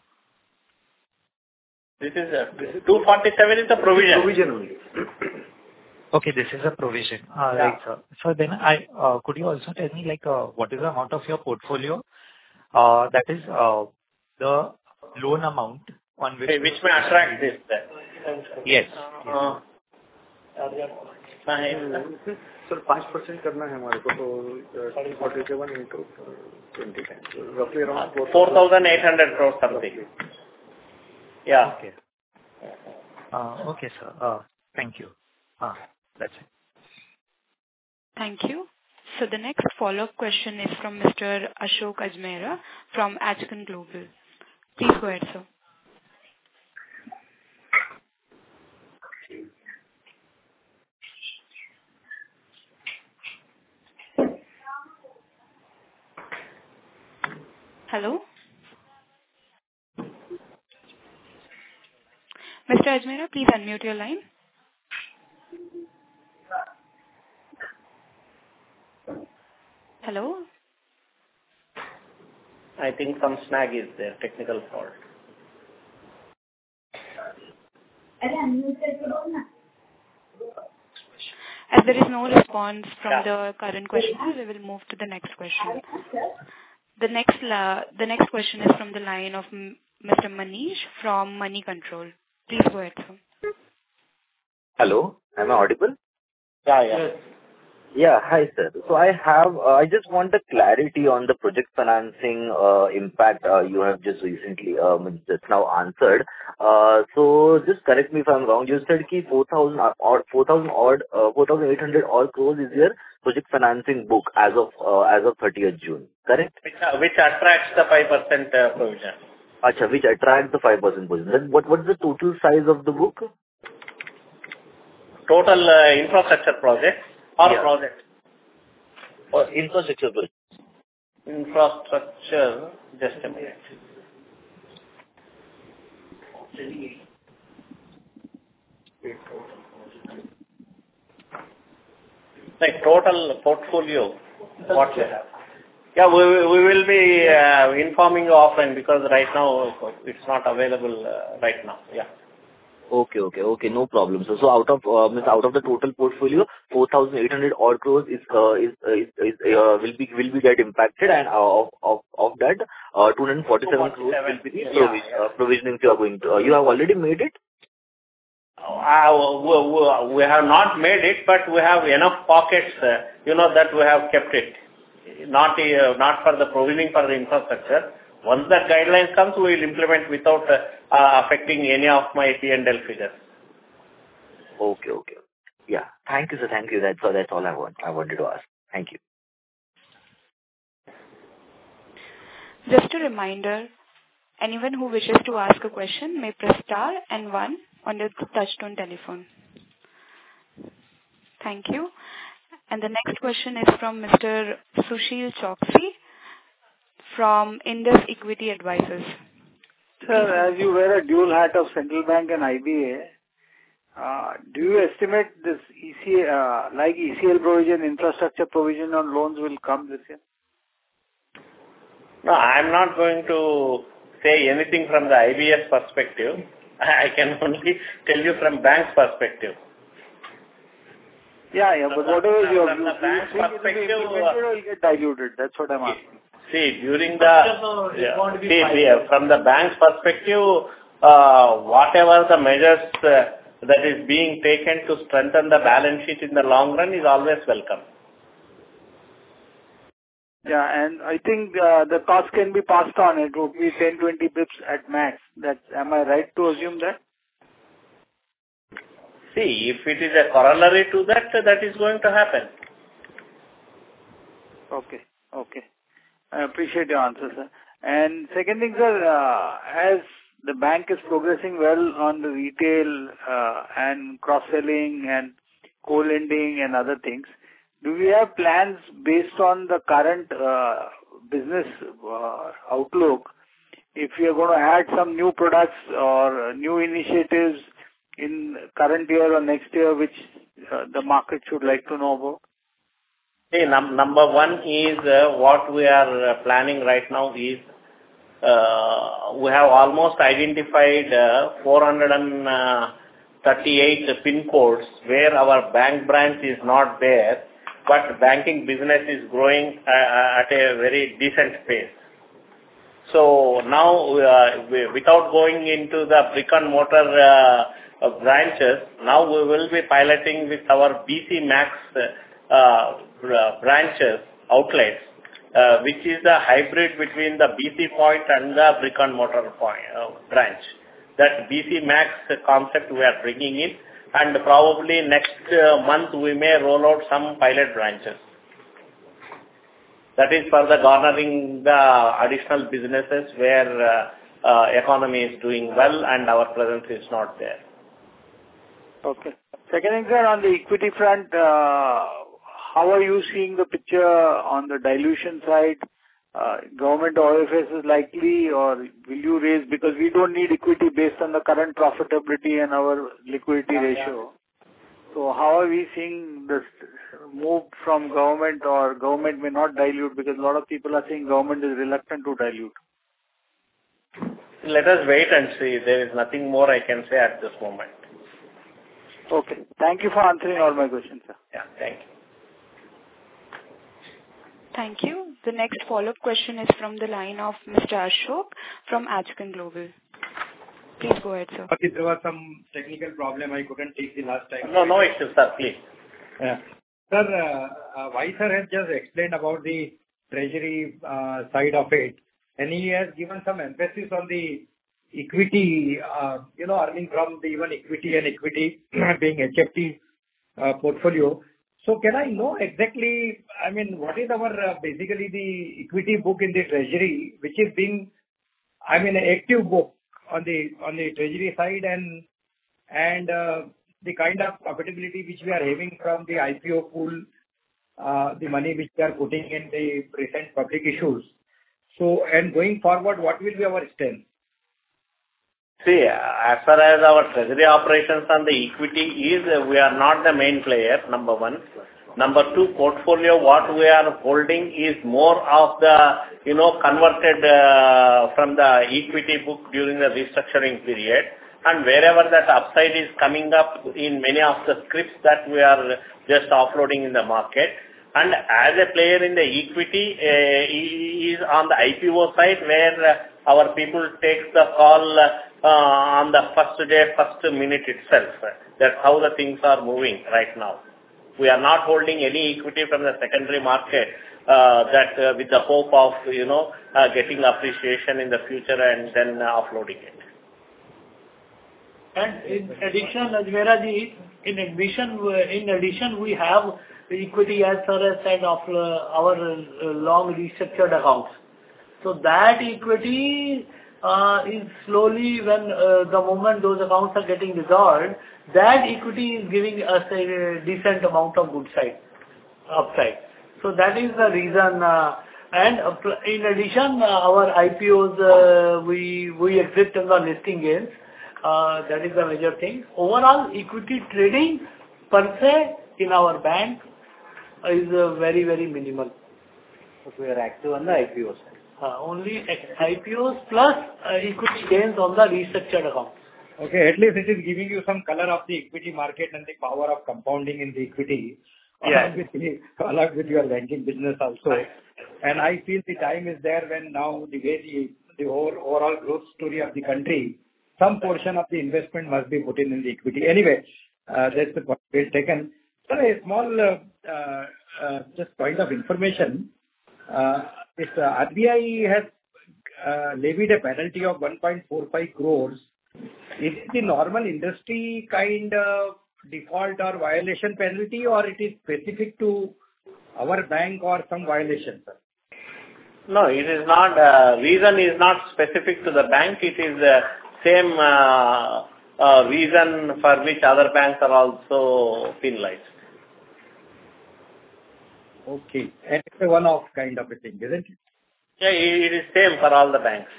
This is uh, two forty-seven is the provision. Provision only. Okay, this is a provision. Uh, Yeah. Right, sir. So then I uh, could you also tell me, like, uh, what is the amount of your portfolio uh, that is uh, the loan amount on which... Okay, which may attract this then? Yes. Uh, sir पाँच percent करना है हमारे को तो forty seven into twenty times रफली around four thousand eight hundred crores something. Yeah. Okay. Uh, okay, sir. Uh, thank you. Uh, that's it. Thank you. So the next follow-up question is from Mister Ashok Ajmera from Ajcon Global. Please go ahead, sir. Hello? Mister Ajmera, please unmute your line. Hello? I think some snag is there, technical fault. As there is no response from Yeah. the current questioner, we will move to the next question. The next la- the next question is from the line of M- Mister Manish from Money Control. Please go ahead, sir. Hello, am I audible? Yeah, yeah. Yes. Yeah, hi sir. So I have, uh, I just want a clarity on the project financing uh, impact uh, you have just recently um, just now answered. Uh, so just correct me if I'm wrong. You said ki four thousand odd, four thousand odd, uh, four thousand eight hundred odd crores is your project financing book as of uh, as of thirtieth June, correct? Which, uh, which attracts the five percent uh, provision. Acha, which attracts the five percent provision. Then what what's the total size of the book? Total uh, infrastructure project or Yeah. project? Or infrastructure project. Infrastructure, just a minute. Like total portfolio, what we have. Yeah, we, we will be uh, informing you often because right now it's not available uh, right now. Yeah. Okay, okay, okay, no problem. So, so out of uh, means out of the total portfolio, four thousand eight hundred odd crores is uh, is uh, is, is uh, will be will be get impacted, and uh, of of of that, uh, two hundred forty-seven crores will be the Yeah, provision, yeah. uh, provisioning you are going to. Uh, you have already made it. Uh, we, we, we have not made it, but we have enough pockets. Uh, you know that we have kept it. Not uh, not for the provisioning for the infrastructure. Once that guidelines comes, we will implement without uh, uh, affecting any of my P and L figures. Okay, okay. Yeah. Thank you, sir. Thank you. That's all. That's all I want. I wanted to ask. Thank you. Just a reminder, anyone who wishes to ask a question may press star and one on the touchtone telephone. Thank you. And the next question is from Mister Sushil Choksi from Indus Equity Advisors. Sir, as you wear a dual hat of Central Bank and I B A, uh, do you estimate this E C L, uh, like E C L provision, infrastructure provision on loans will come this year? No, I'm not going to say anything from the I B S perspective. I can only tell you from bank's perspective. Yeah, yeah, but whatever is your from view, the do you bank's think it will be perspective, implemented or will get diluted? That's what I'm asking. See, during the, yeah, see, yeah, from the bank's perspective, uh, whatever the measures uh, that is being taken to strengthen the balance sheet in the long run is always welcome. Yeah, and I think uh, the cost can be passed on. It would be ten, twenty bips at max. That's, am I right to assume that? See, if it is a corollary to that, that is going to happen. Okay, okay. I appreciate your answer, sir. And second thing, sir, uh, as the bank is progressing well on the retail uh, and cross-selling and co-lending and other things, do we have plans based on the current uh, business uh, outlook, if we are going to add some new products or new initiatives in current year or next year, which uh, the market should like to know about? See, num number one is uh, what we are uh, planning right now is uh, we have almost identified uh, four hundred thirty-eight PIN codes where our bank branch is not there, but banking business is growing uh, at a very decent pace. So now, uh, we, without going into the brick and mortar uh, uh, branches, now we will be piloting with our B C Max uh, uh, branches, outlets, uh, which is a hybrid between the B C point and the brick and mortar point, uh, branch. That B C Max concept we are bringing in, and probably next uh, month we may roll out some pilot branches. That is for the garnering the additional businesses where uh, uh, economy is doing well and our presence is not there. Okay. Second thing, sir, on the equity front, uh, how are you seeing the picture on the dilution side? Uh, government O F S is likely, or will you raise, because we don't need equity based on the current profitability and our liquidity ratio. So how are we seeing this move from government, or government may not dilute, because a lot of people are saying government is reluctant to dilute? Let us wait and see. There is nothing more I can say at this moment. Okay. Thank you for answering all my questions, sir. Yeah, thank you. Thank you. The next follow-up question is from the line of Mister Ashok from Ajcon Global. Please go ahead, sir. Okay, there was some technical problem. I couldn't take the last time. No, no issue, sir. Please. Yeah. Sir, uh, uh, Vice sir has just explained about the treasury uh, side of it, and he has given some emphasis on the equity, uh, you know, earning from the even equity and equity being H F T uh, portfolio. So can I know exactly, I mean, what is our uh, basically the equity book in the treasury, which is being, I mean, an active book on the on the treasury side, and and uh, the kind of profitability which we are having from the I P O pool, uh, the money which we are putting in the recent public issues. So, and going forward, what will be our strength? See, as far as our treasury operations on the equity is, we are not the main player, number one. Number two, portfolio, what we are holding is more of the, you know, converted uh, from the equity book during the restructuring period. And wherever that upside is coming up in many of the scripts that we are just offloading in the market. And as a player in the equity, uh, is on the I P O side where uh, our people take the call uh, on the first day, first minute itself. That's how the things are moving right now. We are not holding any equity from the secondary market uh, that uh, with the hope of, you know, uh, getting appreciation in the future and then uh, offloading it. And in addition, Ajmera ji, in addition, in addition, we have the equity, as sir has said, of uh, our uh, long restructured accounts. So that equity uh, is slowly, when uh, the moment those accounts are getting resolved, that equity is giving us a decent amount of good side, upside. So that is the reason uh, And in addition, our I P Os, uh, we we exit on the listing gains. Uh, that is the major thing. Overall, equity trading per se in our bank is uh, very, very minimal. So we are active on the I P Os. Uh, only I P Os plus uh, equity gains on the restructured accounts. Okay, at least it is giving you some color of the equity market and the power of compounding in the equity, Yeah. along with, the, along with your banking business also. Right. And I feel the time is there when now the way the, the whole overall growth story of the country, some portion of the investment must be put in in the equity. Anyway, uh, that's the point well taken. So a small uh, uh, uh, just point of information. Uh, if uh, R B I has uh, levied a penalty of one point four five crores, is it the normal industry kind of default or violation penalty, or it is specific to our bank or some violation, sir? No, it is not. Uh, reason is not specific to the bank. It is the same uh, uh, reason for which other banks are also penalized. Okay. And it's a one-off kind of a thing, isn't it? Yeah, it is same for all the banks.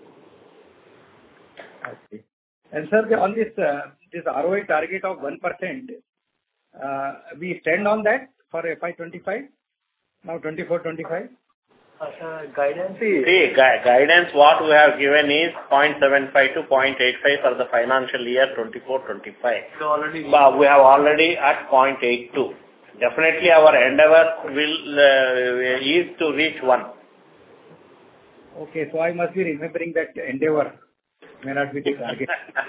Okay. And sir, the- on this uh, this R O A target of one percent, uh, we stand on that for F Y twenty-five, now twenty-four twenty-five? Uh, guidance. See, gui- guidance what we have given is zero point seven five to zero point eight five for the financial year twenty-four twenty-five. So already But we have already at zero point eight two. Definitely our endeavor will uh, is to reach one. Okay, so I must be remembering that endeavor may not be the target.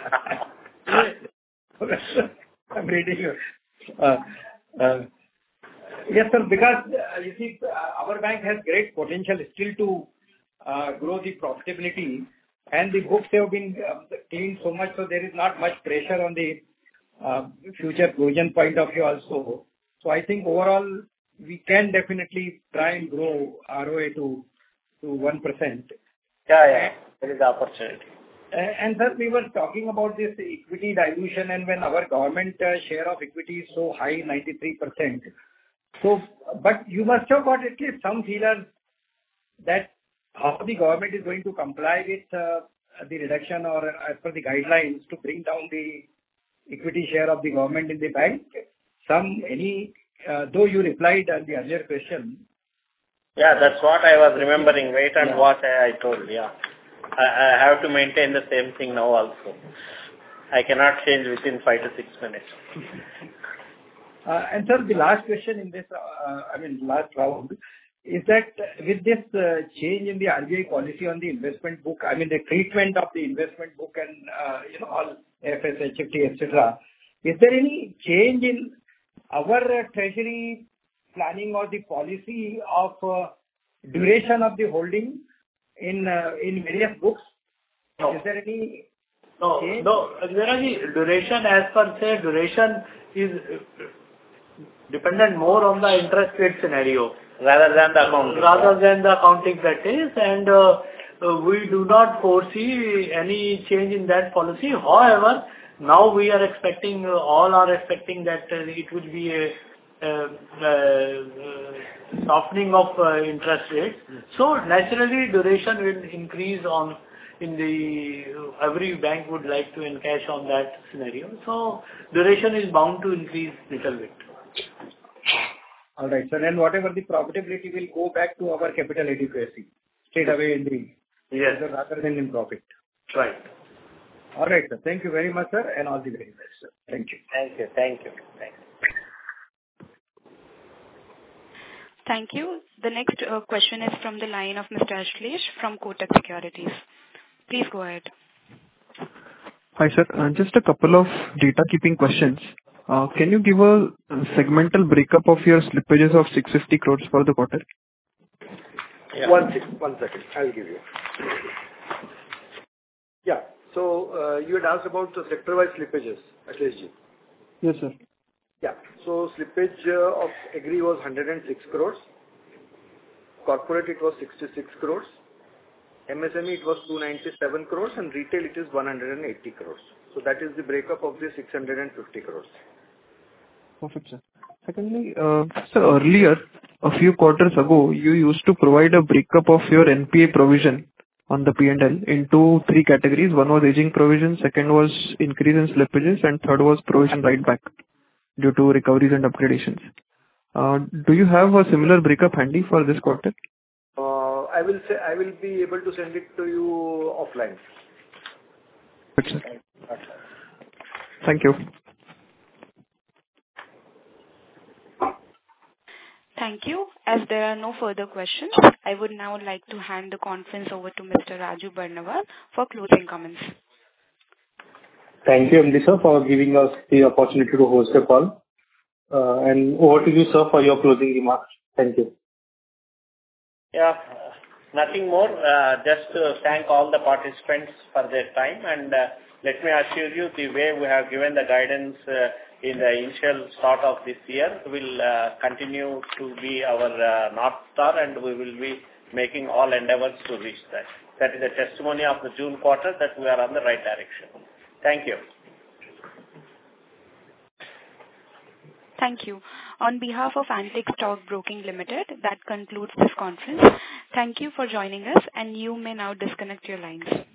I'm reading you. Uh, uh, yes, sir, because uh, you see, uh, our bank has great potential still to uh, grow the profitability, and the books have been uh, cleaned so much, so there is not much pressure on the uh, future provision point of view also. So I think overall we can definitely try and grow R O A to to one percent. Yeah, yeah, there is opportunity. Uh, And sir, we were talking about this equity dilution, and when our government uh, share of equity is so high, ninety-three percent. So, but you must have got at least some feelers that how the government is going to comply with uh, the reduction or as per the guidelines to bring down the equity share of the government in the bank. Some, any, uh, though you replied on the earlier question. Yeah, that's what I was remembering. Wait and Yeah. watch, I, I told, yeah. I, I have to maintain the same thing now also. I cannot change within five to six minutes. Uh, And sir, the last question in this, uh, I mean, last round, is that with this uh, change in the R B I policy on the investment book, I mean, the treatment of the investment book and, uh, you know, all F S, H F T, et cetera, is there any change in our uh, treasury planning or the policy of uh, duration of the holding in uh, in various books? No. Is there any No, change? no. Viraj, duration as per se, duration is uh, dependent more on the interest rate scenario. Rather than the accounting. Rather than the accounting practice, and uh, uh, we do not foresee any change in that policy. However, now we are expecting, uh, all are expecting that uh, it will be a uh, uh, softening of uh, interest rates. So naturally, duration will increase on in the every bank would like to encash on that scenario. So duration is bound to increase little bit. All right, sir. And whatever the profitability will go back to our capital adequacy straight away in the Yes. rather than in profit. Right. All right, sir. Thank you very much, sir, and all the very best, sir. Thank you. Thank you, thank you, thank you. Thank you. The next uh, question is from the line of Mister Ashlesh from Kotak Securities. Please go ahead. Hi, sir. Uh, Just a couple of data keeping questions. Uh, Can you give a uh, segmental breakup of your slippages of six hundred fifty crores for the quarter? Yeah. One sec- one second, I'll give you. Yeah. So, uh, you had asked about the sector-wise slippages, Ashlesh ji. Yes, sir. Yeah. So slippage uh, of agri was one hundred six crores. Corporate, it was sixty-six crores. M S M E, it was two hundred ninety-seven crores, and retail, it is one hundred eighty crores. So that is the breakup of the six hundred fifty crores. Perfect, sir. Secondly, uh, sir, earlier, a few quarters ago, you used to provide a breakup of your N P A provision on the P and L into three categories. One was aging provision, second was increase in slippages, and third was provision write back due to recoveries and upgradations. Uh, do you have a similar breakup handy for this quarter? Uh, I will say I will be able to send it to you offline. Good, sir. Thank you. Thank you. As there are no further questions, I would now like to hand the conference over to Mister Raju Barnawal for closing comments. Thank you, M D sir, for giving us the opportunity to host the call. Uh, and over to you, sir, for your closing remarks. Thank you. Yeah, nothing more. Uh, just to thank all the participants for their time, and uh, let me assure you the way we have given the guidance uh, in the initial start of this year will uh, continue to be our uh, North Star, and we will be making all endeavors to reach that. That is a testimony of the June quarter that we are on the right direction. Thank you. Thank you. On behalf of Antique Stock Broking Limited, that concludes this conference. Thank you for joining us, and you may now disconnect your lines.